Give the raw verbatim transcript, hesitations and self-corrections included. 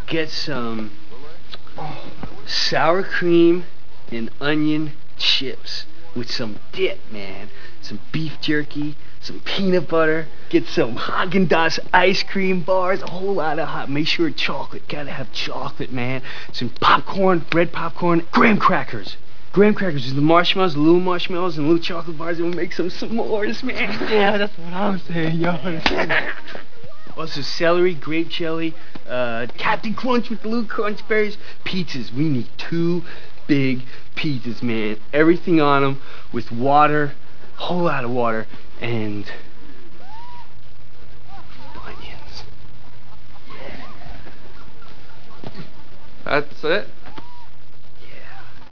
Get some sour cream and onion chips with some dip, man. Some beef jerky, some peanut butter. Get some Haagen-Dazs ice cream bars, a whole lot of hot. Make sure chocolate, gotta have chocolate, man. Some popcorn, red popcorn, graham crackers. Graham crackers is the marshmallows, the little marshmallows and little chocolate bars, and we'll make some s'mores, man. Yeah, that's what I'm saying, yo. Also celery, grape jelly, uh, Captain Crunch with the little crunch berries. Pizzas, we need two big pizzas, man. Everything on them with water, a whole lot of water, and onions. That's it?